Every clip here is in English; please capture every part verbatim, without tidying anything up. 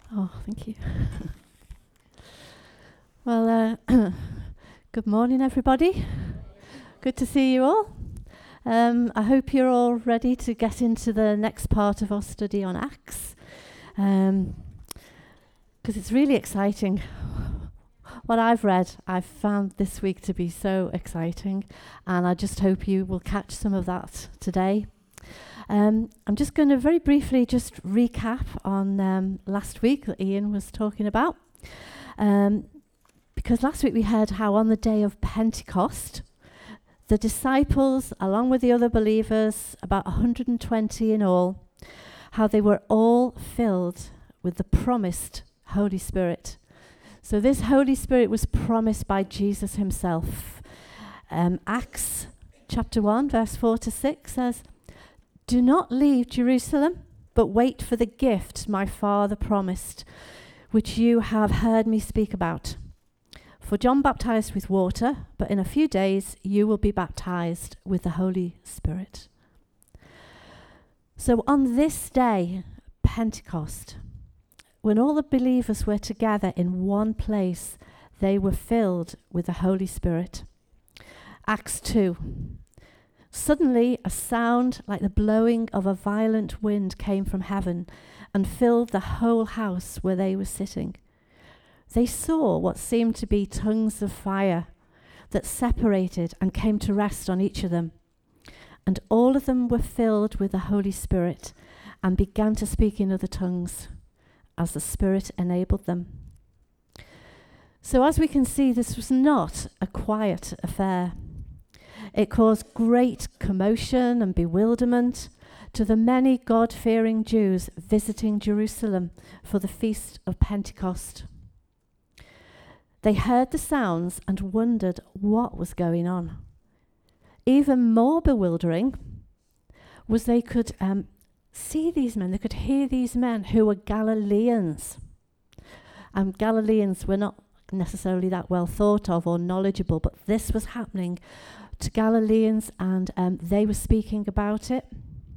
Oh, thank you. Well, uh, good morning, everybody. Good to see you all. Um, I hope you're all ready to get into the next part of our study on Acts, because it's really exciting. What I've read, I've found this week to be so exciting, and I just hope you will catch some of that today. Um, I'm just going to very briefly just recap on um, last week that Ian was talking about. Um, because last week we heard how on the day of Pentecost, the disciples, along with the other believers, about one hundred twenty in all, how they were all filled with the promised Holy Spirit. So this Holy Spirit was promised by Jesus himself. Um, Acts chapter one, verse four to six says, "Do not leave Jerusalem, but wait for the gift my Father promised, which you have heard me speak about. For John baptized with water, but in a few days you will be baptized with the Holy Spirit." So on this day, Pentecost, when all the believers were together in one place, they were filled with the Holy Spirit. Acts two. "Suddenly a sound like the blowing of a violent wind came from heaven and filled the whole house where they were sitting. They saw what seemed to be tongues of fire that separated and came to rest on each of them. And all of them were filled with the Holy Spirit and began to speak in other tongues as the Spirit enabled them." So as we can see, this was not a quiet affair. It caused great commotion and bewilderment to the many God-fearing Jews visiting Jerusalem for the Feast of Pentecost. They heard the sounds and wondered what was going on. Even more bewildering was they could um, see these men, they could hear these men who were Galileans. Um, Galileans were not necessarily that well thought of or knowledgeable, but this was happening to Galileans, and um, they were speaking about it.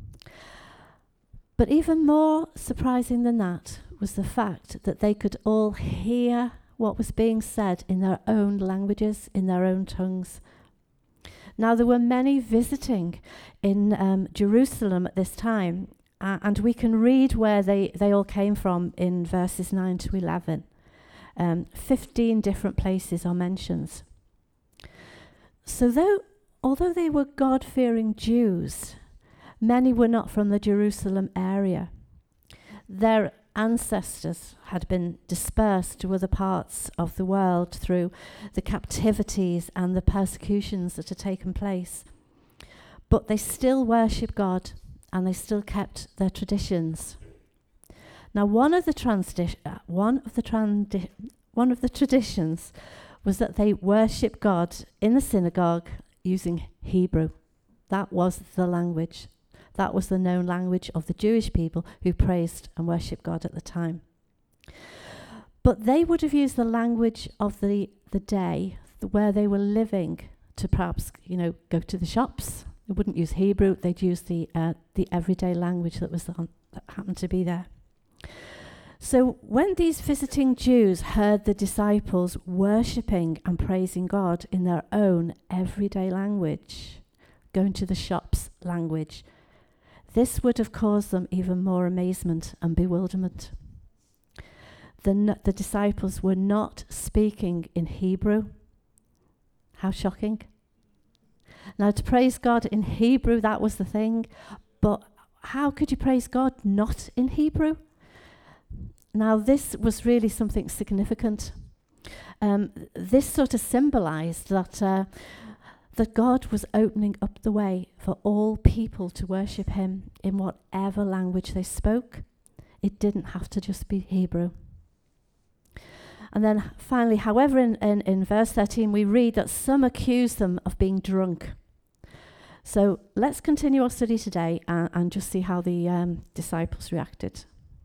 But even more surprising than that was the fact that they could all hear what was being said in their own languages, in their own tongues. Now, there were many visiting in um, Jerusalem at this time, uh, and we can read where they, they all came from in verses nine to eleven. Um, fifteen different places are mentioned. So though, although they were God-fearing Jews, many were not from the Jerusalem area. Their ancestors had been dispersed to other parts of the world through the captivities and the persecutions that had taken place. But they still worshiped God and they still kept their traditions. Now, one of the transdi- uh, one of the trandi- one of the traditions was that they worshipped God in the synagogue using Hebrew. That was the language. That was the known language of the Jewish people who praised and worshipped God at the time. But they would have used the language of the, the day, the, where they were living, to perhaps, you know, go to the shops. They wouldn't use Hebrew. They'd use the uh, the everyday language that was on, that happened to be there. So when these visiting Jews heard the disciples worshipping and praising God in their own everyday language, going to the shops language, this would have caused them even more amazement and bewilderment. The, n- the disciples were not speaking in Hebrew. How shocking. Now, to praise God in Hebrew, that was the thing, but how could you praise God not in Hebrew? Now, this was really something significant. Um, this sort of symbolized that uh, that God was opening up the way for all people to worship him in whatever language they spoke. It didn't have to just be Hebrew. And then finally, however, in, in, in verse thirteen, we read that some accused them of being drunk. So let's continue our study today and, and just see how the um, disciples reacted.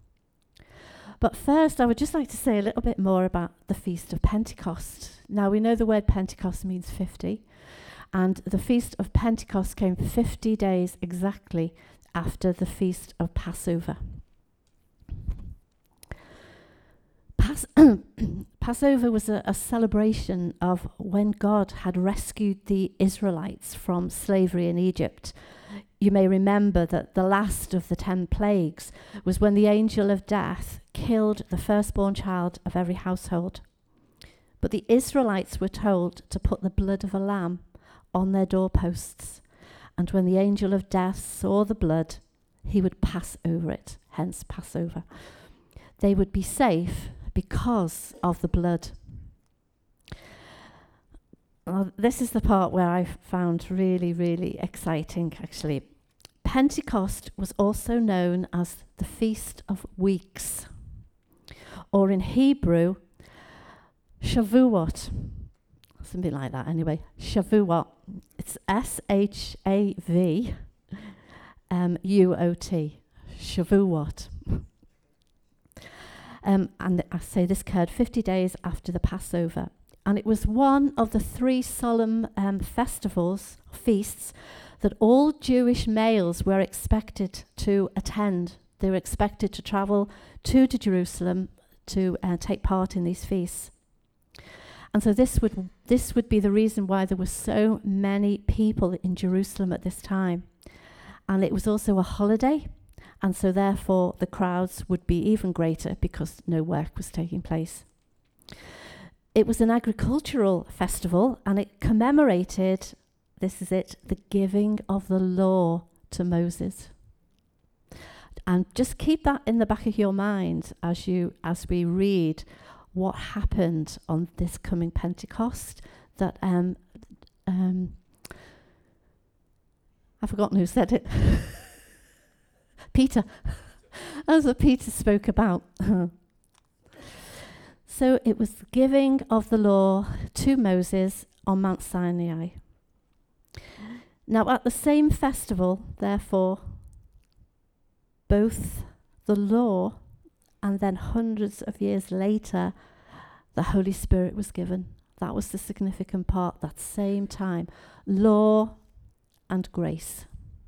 But first, I would just like to say a little bit more about the Feast of Pentecost. Now, we know the word Pentecost means fifty, and the Feast of Pentecost came fifty days exactly after the Feast of Passover. Pass Passover was a, a celebration of when God had rescued the Israelites from slavery in Egypt. You may remember that the last of the ten plagues was when the angel of death killed the firstborn child of every household. But the Israelites were told to put the blood of a lamb on their doorposts, and when the angel of death saw the blood, he would pass over it, hence Passover. They would be safe because of the blood. Well, this is the part where I found really, really exciting, actually. Pentecost was also known as the Feast of Weeks, or in Hebrew, Shavuot. Something like that anyway. Shavuot. It's S H A V um, U O T. Shavuot. Um, and I say this occurred fifty days after the Passover. And it was one of the three solemn um, festivals, feasts, that all Jewish males were expected to attend. They were expected to travel to, to Jerusalem to uh, take part in these feasts. And so this would this would be the reason why there were so many people in Jerusalem at this time. And it was also a holiday, and so therefore the crowds would be even greater because no work was taking place. It was an agricultural festival, and it commemorated, this is it, the giving of the law to Moses. And just keep that in the back of your mind as you as we read what happened on this coming Pentecost. That um, um, I've forgotten who said it. Peter. That's what Peter spoke about. So it was the giving of the law to Moses on Mount Sinai. Now at the same festival, therefore, both the law and then hundreds of years later, the Holy Spirit was given. That was the significant part, that same time. Law and grace.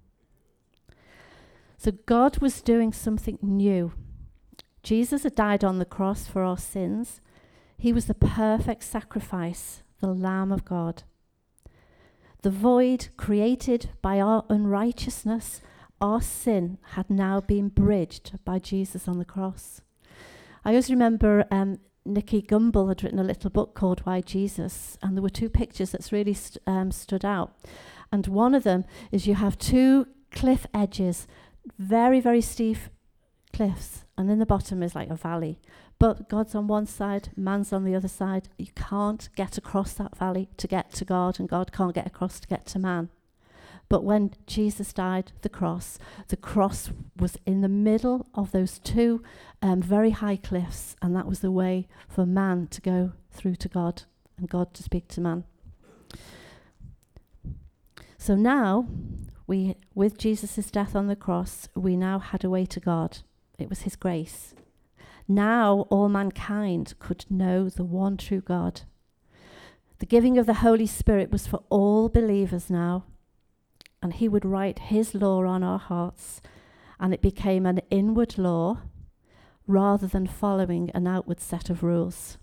So God was doing something new. Jesus had died on the cross for our sins. He was the perfect sacrifice, the Lamb of God. The void created by our unrighteousness, our sin, had now been bridged by Jesus on the cross. I always remember um, Nicky Gumbel had written a little book called Why Jesus, and there were two pictures that's really st- um, stood out. And one of them is you have two cliff edges, very, very steep cliffs, and in the bottom is like a valley. But God's on one side, man's on the other side. You can't get across that valley to get to God, and God can't get across to get to man. But when Jesus died, the cross, the cross was in the middle of those two um, very high cliffs, and that was the way for man to go through to God and God to speak to man. So now, we, with Jesus' death on the cross, we now had a way to God. It was his grace. Now all mankind could know the one true God. The giving of the Holy Spirit was for all believers now, and he would write his law on our hearts, and it became an inward law rather than following an outward set of rules.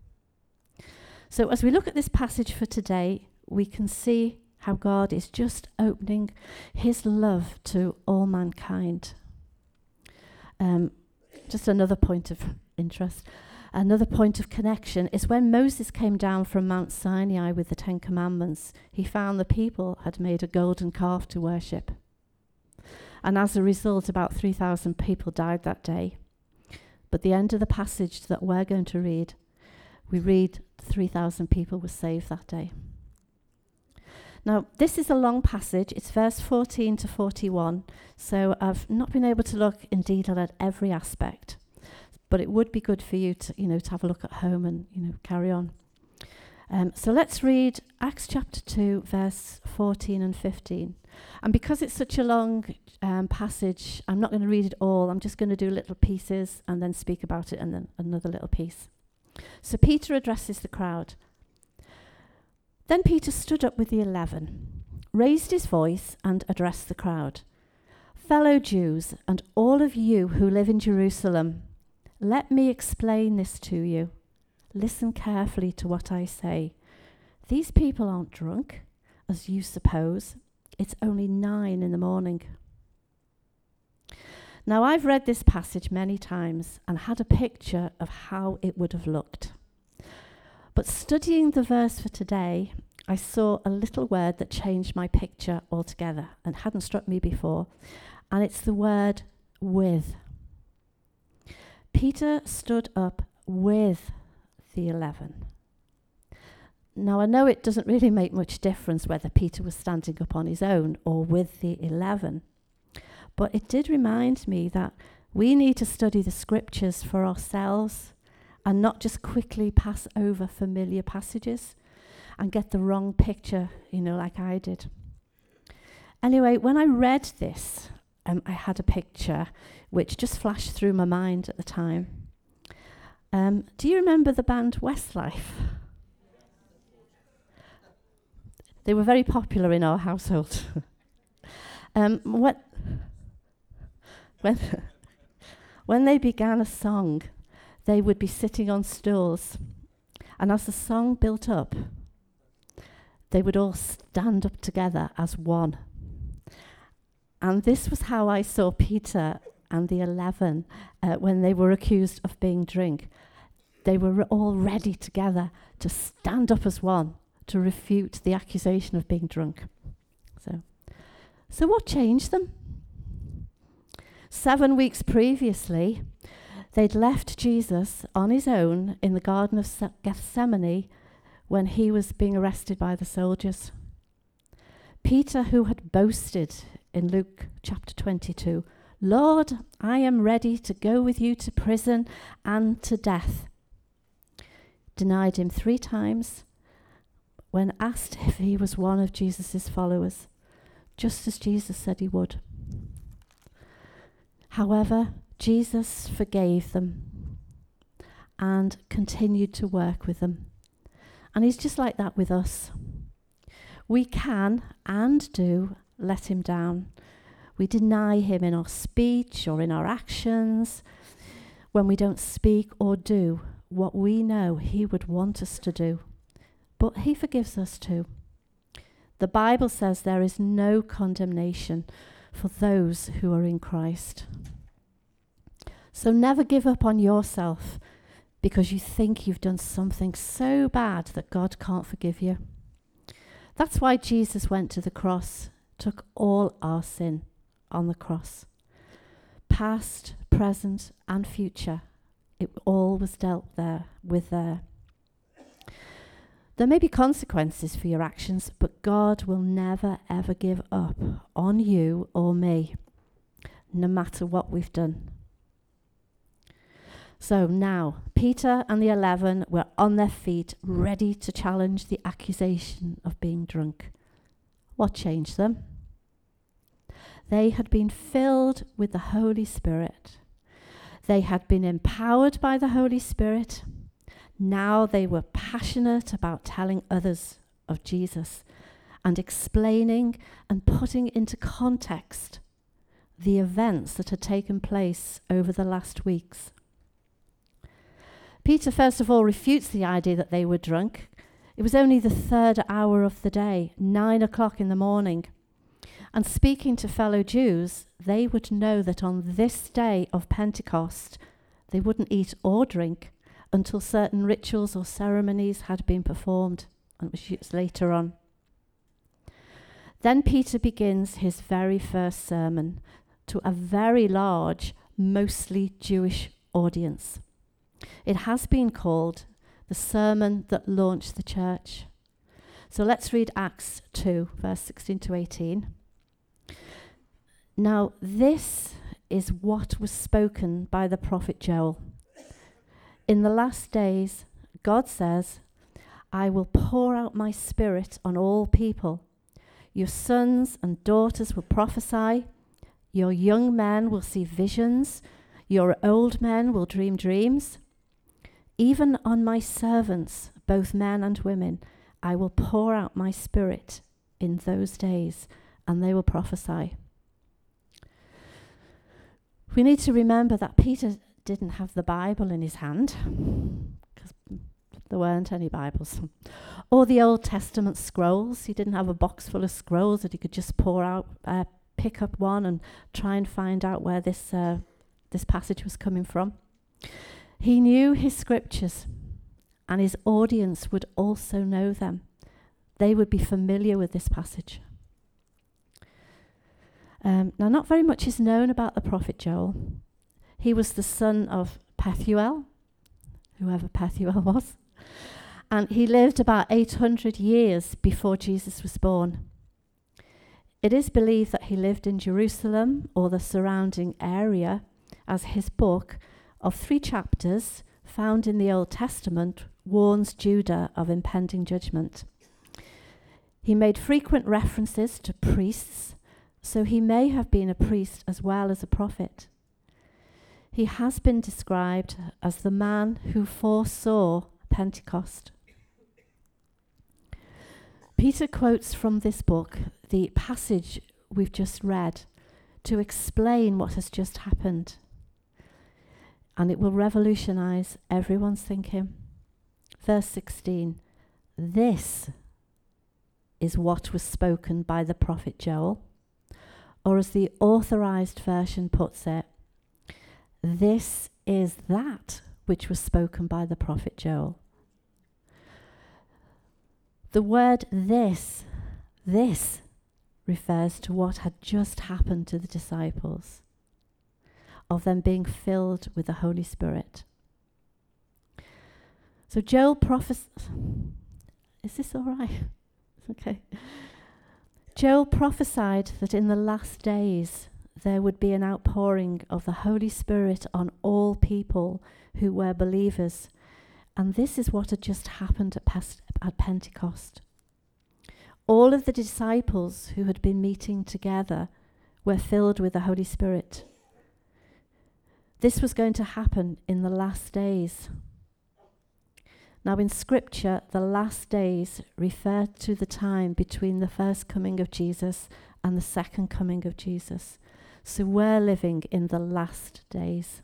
So as we look at this passage for today, we can see how God is just opening his love to all mankind. Um, just another point of interest. Another point of connection is when Moses came down from Mount Sinai with the Ten Commandments, he found the people had made a golden calf to worship. And as a result, about three thousand people died that day. But the end of the passage that we're going to read, we read three thousand people were saved that day. Now, this is a long passage. It's verse fourteen to forty-one. So I've not been able to look in detail at every aspect. But it would be good for you to, you know, to have a look at home and, you know, carry on. Um, so let's read Acts chapter two, verse fourteen and fifteen. And because it's such a long um, passage, I'm not going to read it all. I'm just going to do little pieces and then speak about it and then another little piece. So Peter addresses the crowd. Then Peter stood up with the eleven, raised his voice and addressed the crowd. Fellow Jews and all of you who live in Jerusalem, Let me explain this to you. Listen carefully to what I say. These people aren't drunk, as you suppose. It's only nine in the morning. Now, I've read this passage many times and had a picture of how it would have looked. But studying the verse for today, I saw a little word that changed my picture altogether and hadn't struck me before, and it's the word with. Peter stood up with the eleven. Now, I know it doesn't really make much difference whether Peter was standing up on his own or with the eleven, but it did remind me that we need to study the scriptures for ourselves and not just quickly pass over familiar passages and get the wrong picture, you know, like I did. Anyway, when I read this, um, I had a picture which just flashed through my mind at the time. Um, do you remember the band Westlife? They were very popular in our household. um, what, when, when they began a song, they would be sitting on stools, and as the song built up, they would all stand up together as one. And this was how I saw Peter and the eleven uh, when they were accused of being drunk. They were re- all ready together to stand up as one to refute the accusation of being drunk. So, so what changed them? Seven weeks previously, they'd left Jesus on his own in the Garden of Gethsemane when he was being arrested by the soldiers. Peter, who had boasted in Luke chapter twenty-two, "Lord, I am ready to go with you to prison and to death," denied him three times when asked if he was one of Jesus' followers, just as Jesus said he would. However, Jesus forgave them and continued to work with them. And he's just like that with us. We can and do let him down. We deny him in our speech or in our actions when we don't speak or do what we know he would want us to do. But he forgives us too. The Bible says there is no condemnation for those who are in Christ. So never give up on yourself because you think you've done something so bad that God can't forgive you. That's why Jesus went to the cross, took all our sin on the cross. Past, present, and future, it all was dealt there with there. There may be consequences for your actions, but God will never, ever give up on you or me, no matter what we've done. So now, Peter and the eleven were on their feet, ready to challenge the accusation of being drunk. What changed them? They had been filled with the Holy Spirit. They had been empowered by the Holy Spirit. Now they were passionate about telling others of Jesus and explaining and putting into context the events that had taken place over the last weeks. Peter, first of all, refutes the idea that they were drunk. It was only the third hour of the day, nine o'clock in the morning. And speaking to fellow Jews, they would know that on this day of Pentecost, they wouldn't eat or drink until certain rituals or ceremonies had been performed, and which is later on. Then Peter begins his very first sermon to a very large, mostly Jewish audience. It has been called the sermon that launched the church. So let's read Acts two, verse sixteen to eighteen. Now, this is what was spoken by the prophet Joel. In the last days, God says, I will pour out my spirit on all people. Your sons and daughters will prophesy. Your young men will see visions. Your old men will dream dreams. Even on my servants, both men and women, I will pour out my spirit in those days, and they will prophesy. We need to remember that Peter didn't have the Bible in his hand, because there weren't any Bibles, or the Old Testament scrolls. He didn't have a box full of scrolls that he could just pour out, uh, pick up one and try and find out where this uh, this passage was coming from. He knew his scriptures, and his audience would also know them. They would be familiar with this passage. Um, now, not very much is known about the prophet Joel. He was the son of Pethuel, whoever Pethuel was, and he lived about eight hundred years before Jesus was born. It is believed that he lived in Jerusalem or the surrounding area, as his book of three chapters found in the Old Testament warns Judah of impending judgment. He made frequent references to priests, so he may have been a priest as well as a prophet. He has been described as the man who foresaw Pentecost. Peter quotes from this book the passage we've just read to explain what has just happened, and it will revolutionize everyone's thinking. Verse sixteen, this is what was spoken by the prophet Joel, or as the authorized version puts it, this is that which was spoken by the prophet Joel. The word this, this refers to what had just happened to the disciples, of them being filled with the Holy Spirit. So Joel prophesied, is this all right? Okay. Joel prophesied that in the last days there would be an outpouring of the Holy Spirit on all people who were believers. And this is what had just happened at, Pest- at Pentecost. All of the disciples who had been meeting together were filled with the Holy Spirit. This was going to happen in the last days. Now in Scripture, the last days refer to the time between the first coming of Jesus and the second coming of Jesus. So we're living in the last days.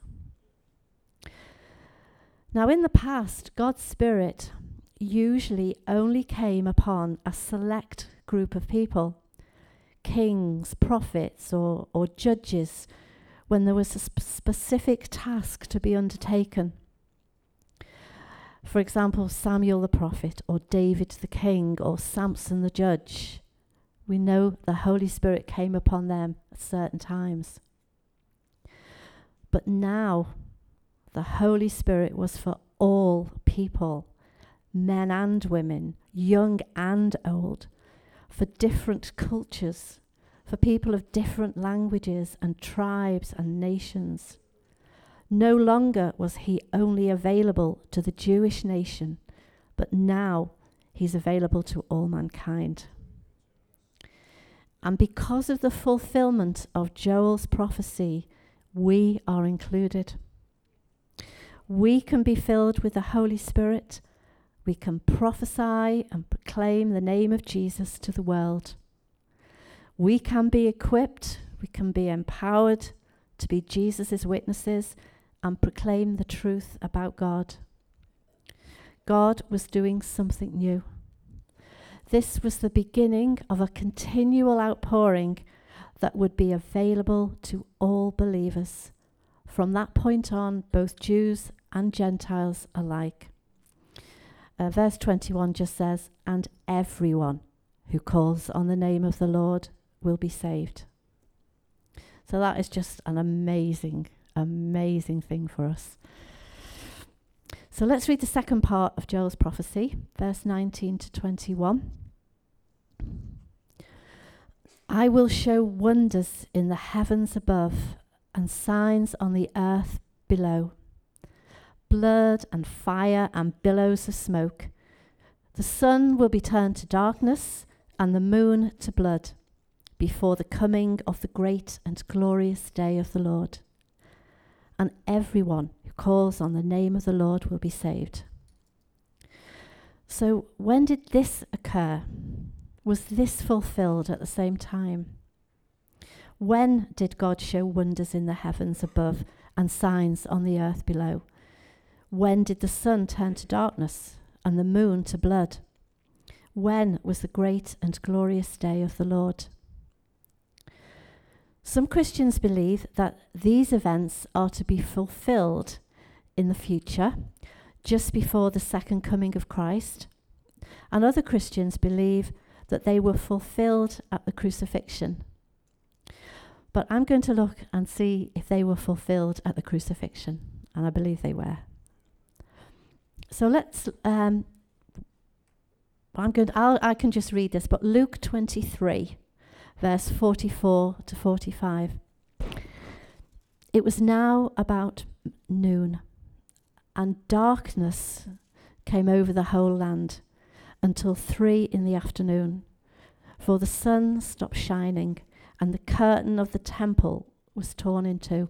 Now in the past, God's Spirit usually only came upon a select group of people, kings, prophets, or, or judges, when there was a sp- specific task to be undertaken. For example, Samuel the prophet, or David the king, or Samson the judge. We know the Holy Spirit came upon them at certain times. But now, the Holy Spirit was for all people, men and women, young and old, for different cultures, for people of different languages and tribes and nations. No longer was he only available to the Jewish nation, but now he's available to all mankind. And because of the fulfillment of Joel's prophecy, we are included. We can be filled with the Holy Spirit. We can prophesy and proclaim the name of Jesus to the world. We can be equipped, we can be empowered to be Jesus' witnesses and proclaim the truth about God. God was doing something new. This was the beginning of a continual outpouring that would be available to all believers. From that point on, both Jews and Gentiles alike. Uh, verse twenty-one just says, and everyone who calls on the name of the Lord will be saved. So that is just an amazing, amazing thing for us. So let's read the second part of Joel's prophecy, verse nineteen to twenty-one. I will show wonders in the heavens above and signs on the earth below, blood and fire and billows of smoke. The sun will be turned to darkness and the moon to blood before the coming of the great and glorious day of the Lord. And everyone who calls on the name of the Lord will be saved. So when did this occur? Was this fulfilled at the same time? When did God show wonders in the heavens above and signs on the earth below? When did the sun turn to darkness and the moon to blood? When was the great and glorious day of the Lord? Some Christians believe that these events are to be fulfilled in the future, just before the second coming of Christ. And other Christians believe that they were fulfilled at the crucifixion. But I'm going to look and see if they were fulfilled at the crucifixion, and I believe they were. So let's, um, I'm going to, I'll, I can just read this, but Luke twenty-three, verse forty-four to forty-five. It was now about noon, and darkness came over the whole land until three in the afternoon, for the sun stopped shining, and the curtain of the temple was torn in two.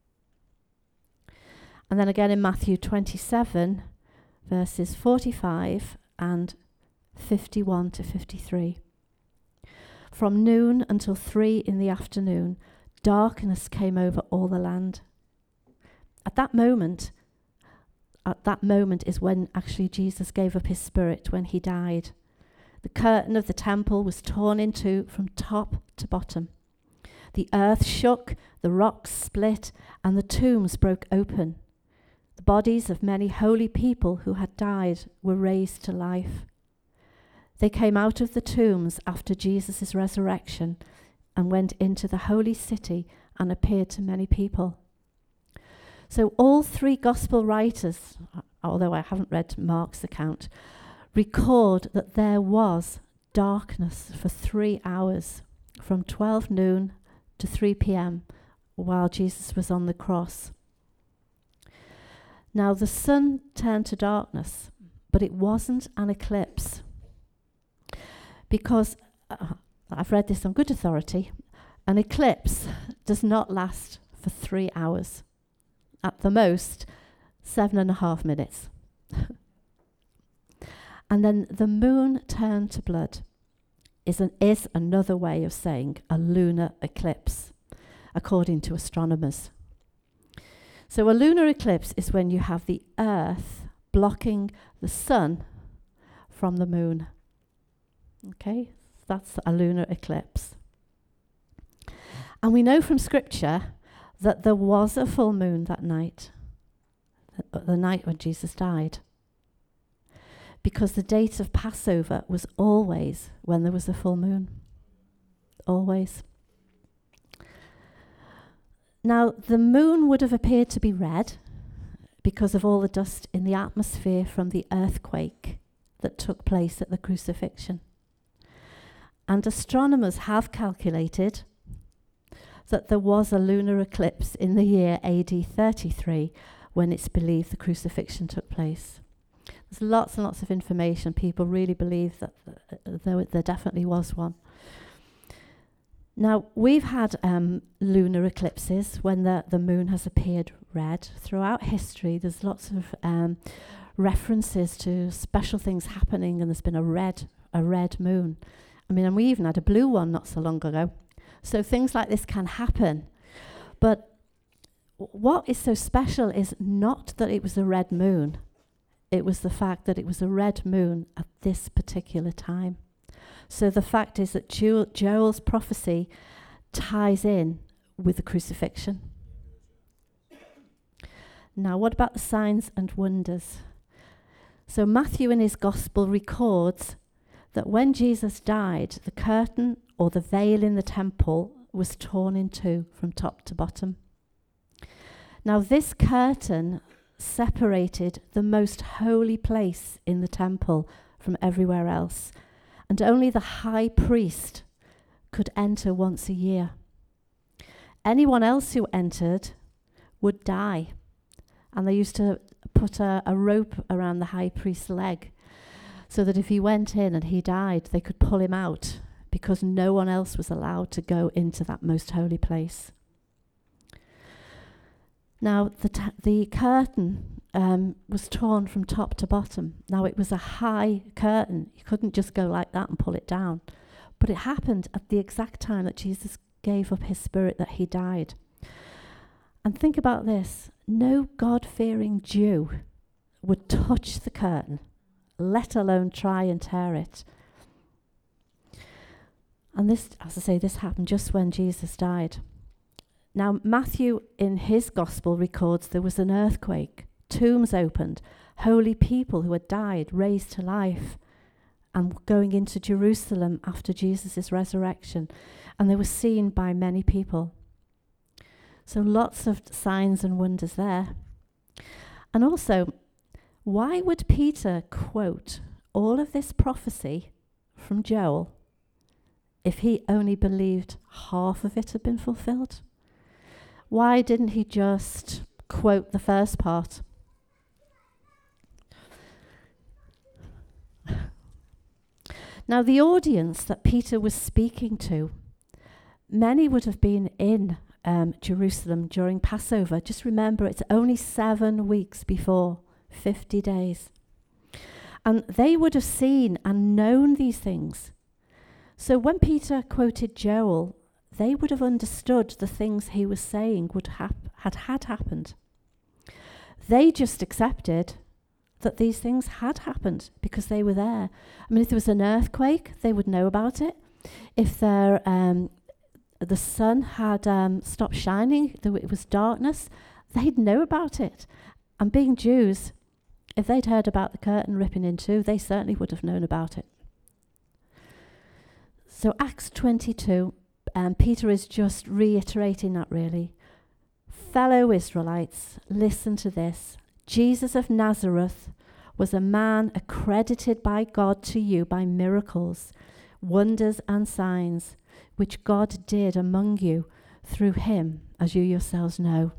And then again in Matthew twenty-seven, verses forty-five and fifty-one to fifty-three. From noon until three in the afternoon, darkness came over all the land. At that moment, at that moment is when actually Jesus gave up his spirit, when he died. The curtain of the temple was torn in two from top to bottom. The earth shook, the rocks split, and the tombs broke open. The bodies of many holy people who had died were raised to life. They came out of the tombs after Jesus' resurrection and went into the holy city and appeared to many people. So all three gospel writers, although I haven't read Mark's account, record that there was darkness for three hours, from twelve noon to three p.m., while Jesus was on the cross. Now the sun turned to darkness, but it wasn't an eclipse. Because, uh, I've read this on good authority, an eclipse does not last for three hours. At the most, seven and a half minutes. And then the moon turned to blood is, an, is another way of saying a lunar eclipse, according to astronomers. So a lunar eclipse is when you have the earth blocking the sun from the moon. Okay, that's a lunar eclipse. And we know from scripture that there was a full moon that night, the, the night when Jesus died. Because the date of Passover was always when there was a full moon. Always. Now, the moon would have appeared to be red because of all the dust in the atmosphere from the earthquake that took place at the crucifixion. And astronomers have calculated that there was a lunar eclipse in the year A D thirty-three when it's believed the crucifixion took place. There's lots and lots of information. People really believe that uh, there, there definitely was one. Now, we've had um, lunar eclipses when the, the moon has appeared red. Throughout history, there's lots of um, references to special things happening, and there's been a red, a red moon. I mean, and we even had a blue one not so long ago. So things like this can happen. But what is so special is not that it was a red moon. It was the fact that it was a red moon at this particular time. So the fact is that Joel, Joel's prophecy ties in with the crucifixion. Now, what about the signs and wonders? So Matthew in his gospel records that when Jesus died, the curtain or the veil in the temple was torn in two from top to bottom. Now, this curtain separated the most holy place in the temple from everywhere else, and only the high priest could enter once a year. Anyone else who entered would die, and they used to put a, a rope around the high priest's leg so that if he went in and he died, they could pull him out, because no one else was allowed to go into that most holy place. Now, the t- the curtain um, was torn from top to bottom. Now, it was a high curtain. You couldn't just go like that and pull it down. But it happened at the exact time that Jesus gave up his spirit, that he died. And think about this. No God-fearing Jew would touch the curtain, let alone try and tear it. And this, as I say, this happened just when Jesus died. Now, Matthew, in his gospel, records there was an earthquake, tombs opened, holy people who had died raised to life, and going into Jerusalem after Jesus' resurrection. And they were seen by many people. So lots of signs and wonders there. And also, why would Peter quote all of this prophecy from Joel if he only believed half of it had been fulfilled? Why didn't he just quote the first part? Now, the audience that Peter was speaking to, many would have been in um, Jerusalem during Passover. Just remember, it's only seven weeks before, fifty days. And they would have seen and known these things. So when Peter quoted Joel, they would have understood the things he was saying would hap- had had happened. They just accepted that these things had happened because they were there. I mean, if there was an earthquake, they would know about it. If there, um, the sun had um, stopped shining, there it was darkness, they'd know about it. And being Jews, if they'd heard about the curtain ripping in two, they certainly would have known about it. So Acts twenty-two, um, Peter is just reiterating that really. Fellow Israelites, listen to this. Jesus of Nazareth was a man accredited by God to you by miracles, wonders and signs, which God did among you through him, as you yourselves know.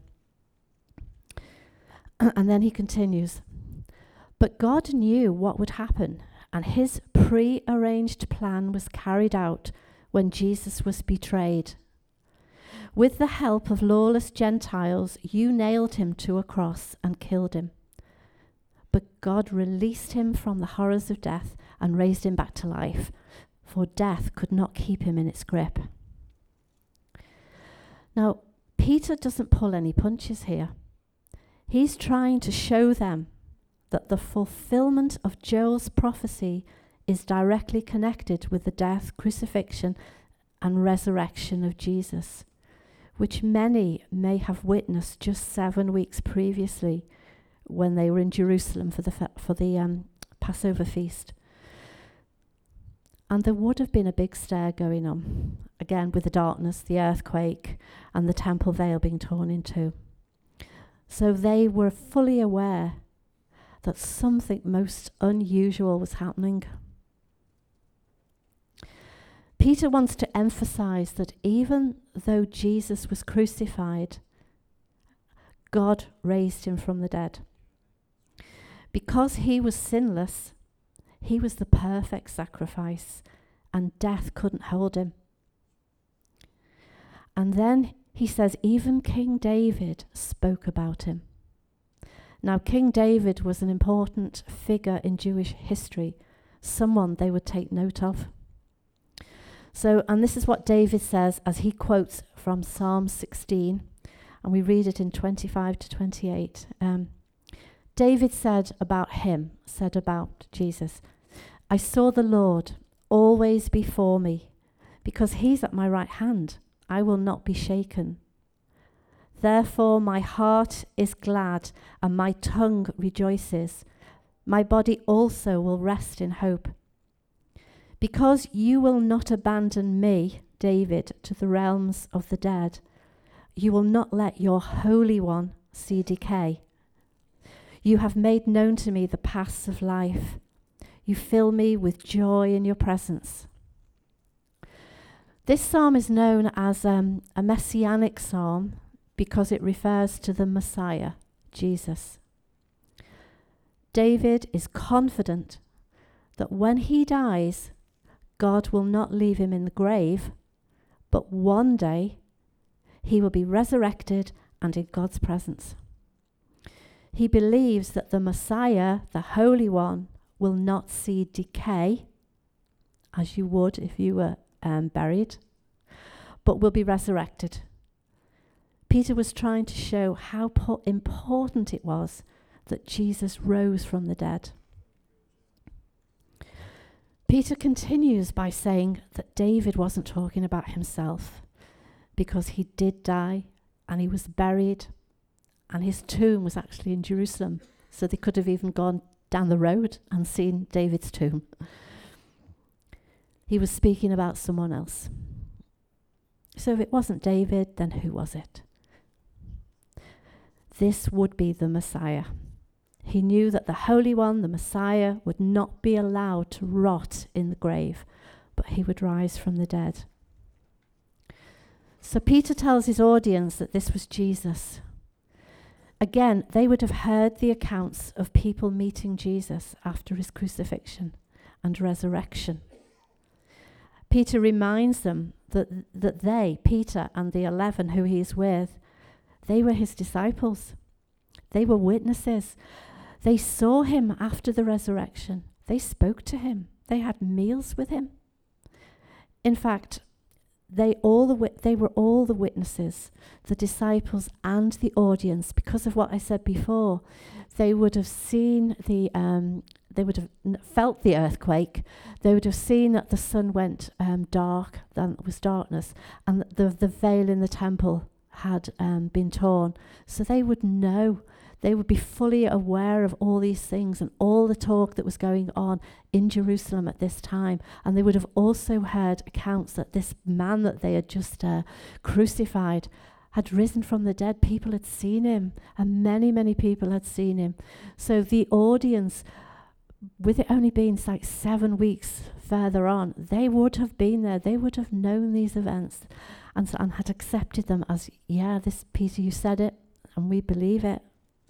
And then he continues, but God knew what would happen, and his pre-arranged plan was carried out when Jesus was betrayed. With the help of lawless Gentiles, you nailed him to a cross and killed him. But God released him from the horrors of death and raised him back to life, for death could not keep him in its grip. Now, Peter doesn't pull any punches here. He's trying to show them that the fulfillment of Joel's prophecy is directly connected with the death, crucifixion, and resurrection of Jesus, which many may have witnessed just seven weeks previously when they were in Jerusalem for the fe- for the um, Passover feast. And there would have been a big stir going on, again with the darkness, the earthquake, and the temple veil being torn in two. So they were fully aware that something most unusual was happening. Peter wants to emphasize that even though Jesus was crucified, God raised him from the dead. Because he was sinless, he was the perfect sacrifice, and death couldn't hold him. And then he says, even King David spoke about him. Now, King David was an important figure in Jewish history, someone they would take note of. So, and this is what David says as he quotes from Psalm sixteen, and we read it in twenty-five to twenty-eight. Um, David said about him, said about Jesus, I saw the Lord always before me, because he's at my right hand, I will not be shaken. Therefore my heart is glad, and my tongue rejoices. My body also will rest in hope. Because you will not abandon me, David, to the realms of the dead, you will not let your Holy One see decay. You have made known to me the paths of life. You fill me with joy in your presence. This psalm is known as um, a messianic psalm because it refers to the Messiah, Jesus. David is confident that when he dies, God will not leave him in the grave, but one day he will be resurrected and in God's presence. He believes that the Messiah, the Holy One, will not see decay, as you would if you were um, buried, but will be resurrected. Peter was trying to show how po- important it was that Jesus rose from the dead. Peter continues by saying that David wasn't talking about himself, because he did die and he was buried and his tomb was actually in Jerusalem. So they could have even gone down the road and seen David's tomb. He was speaking about someone else. So if it wasn't David, then who was it? This would be the Messiah. He knew that the Holy One, the Messiah, would not be allowed to rot in the grave, but he would rise from the dead. So Peter tells his audience that this was Jesus. Again, they would have heard the accounts of people meeting Jesus after his crucifixion and resurrection. Peter reminds them that, that they, Peter and the eleven who he is with, they were his disciples. They were witnesses. They saw him after the resurrection. They spoke to him. They had meals with him. In fact, they all the wit- they were all the witnesses, the disciples and the audience, because of what I said before. They would have seen the, um, they would have n- felt the earthquake. They would have seen that the sun went um, dark, then it was darkness, and that the the veil in the temple had um, been torn. So they would know. They would be fully aware of all these things and all the talk that was going on in Jerusalem at this time. And they would have also heard accounts that this man that they had just uh, crucified had risen from the dead. People had seen him, and many, many people had seen him. So the audience, with it only being like seven weeks further on, they would have been there. They would have known these events and, so, and had accepted them as, yeah, this, Peter, you said it, and we believe it.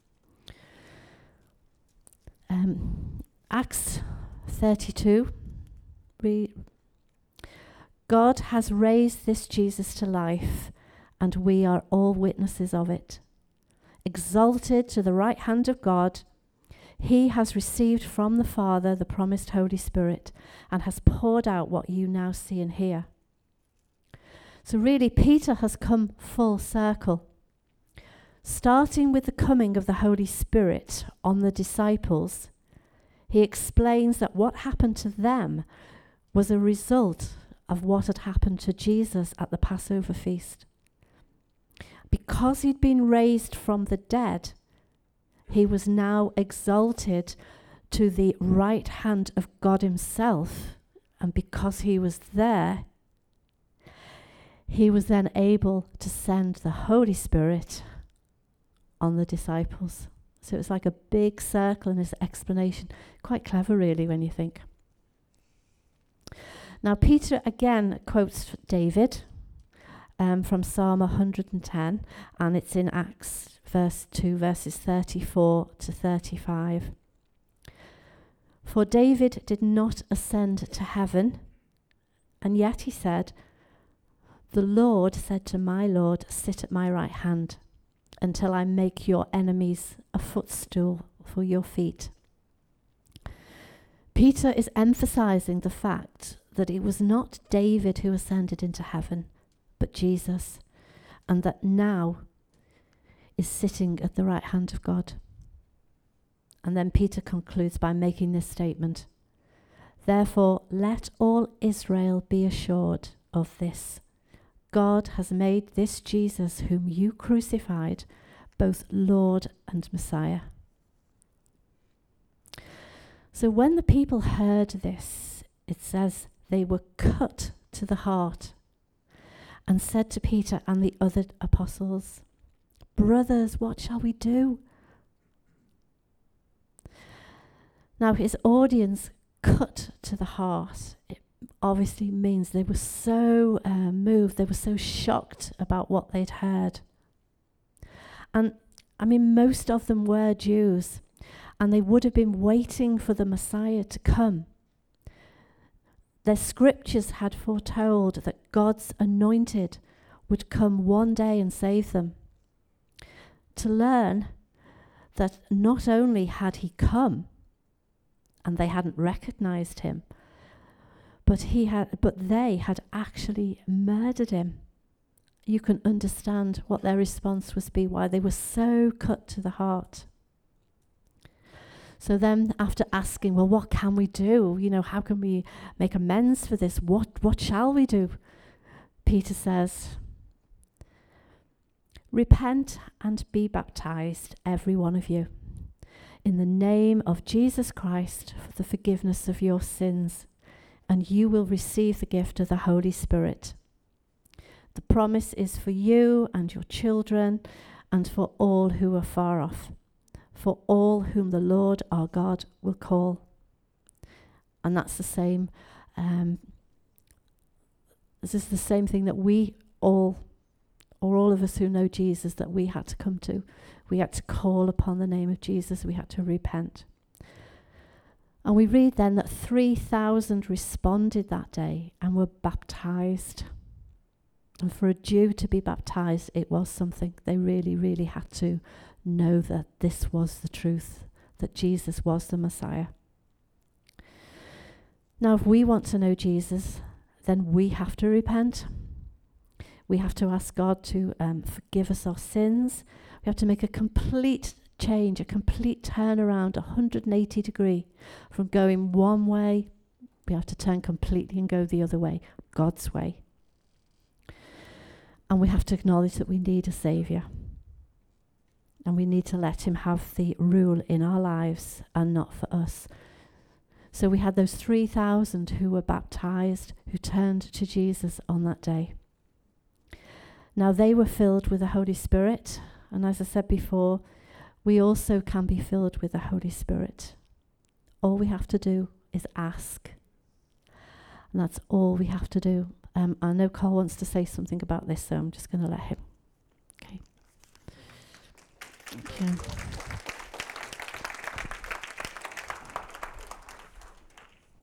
Um, Acts thirty-two, we, God has raised this Jesus to life, and we are all witnesses of it. Exalted to the right hand of God, he has received from the Father the promised Holy Spirit and has poured out what you now see and hear. So really, Peter has come full circle. Starting with the coming of the Holy Spirit on the disciples, he explains that what happened to them was a result of what had happened to Jesus at the Passover feast. Because he'd been raised from the dead, he was now exalted to the right hand of God himself. And because he was there, he was then able to send the Holy Spirit on the disciples. So it was like a big circle in his explanation. Quite clever, really, when you think. Now, Peter again quotes David um, from Psalm one hundred ten, and it's in Acts verse two, verses thirty-four to thirty-five. For David did not ascend to heaven, and yet he said, "The Lord said to my Lord, sit at my right hand, until I make your enemies a footstool for your feet." Peter is emphasizing the fact that it was not David who ascended into heaven, but Jesus, and that now is sitting at the right hand of God. And then Peter concludes by making this statement: "Therefore, let all Israel be assured of this. God has made this Jesus whom you crucified both Lord and Messiah." So when the people heard this, it says they were cut to the heart and said to Peter and the other apostles, "Brothers, what shall we do?" Now his audience cut to the heart. It obviously means they were so uh, moved, they were so shocked about what they'd heard. And I mean, most of them were Jews, and they would have been waiting for the Messiah to come. Their scriptures had foretold that God's anointed would come one day and save them. To learn that not only had he come, and they hadn't recognized him, but he had, but they had actually murdered him you can understand what their response was be, why they were so cut to the heart. So then after asking, well, what can we do? You know, how can we make amends for this? What, what shall we do? Peter says, repent and be baptized, every one of you, in the name of Jesus Christ for the forgiveness of your sins, and you will receive the gift of the Holy Spirit. The promise is for you and your children and for all who are far off, for all whom the Lord our God will call. And that's the same, um, this is the same thing that we all, or all of us who know Jesus, that we had to come to. We had to call upon the name of Jesus. We had to repent. And we read then that three thousand responded that day and were baptized. And for a Jew to be baptized, it was something. They really, really had to know that this was the truth, that Jesus was the Messiah. Now, if we want to know Jesus, then we have to repent. We have to ask God to um, forgive us our sins. We have to make a complete change, a complete turnaround, one hundred eighty degree. From going one way, we have to turn completely and go the other way, God's way. And we have to acknowledge that we need a Saviour. And we need to let him have the rule in our lives and not for us. So we had those three thousand who were baptized, who turned to Jesus on that day. Now they were filled with the Holy Spirit. And as I said before, we also can be filled with the Holy Spirit. All we have to do is ask. And that's all we have to do. Um, I know Carl wants to say something about this, so I'm just going to let him. Okay. Thank you.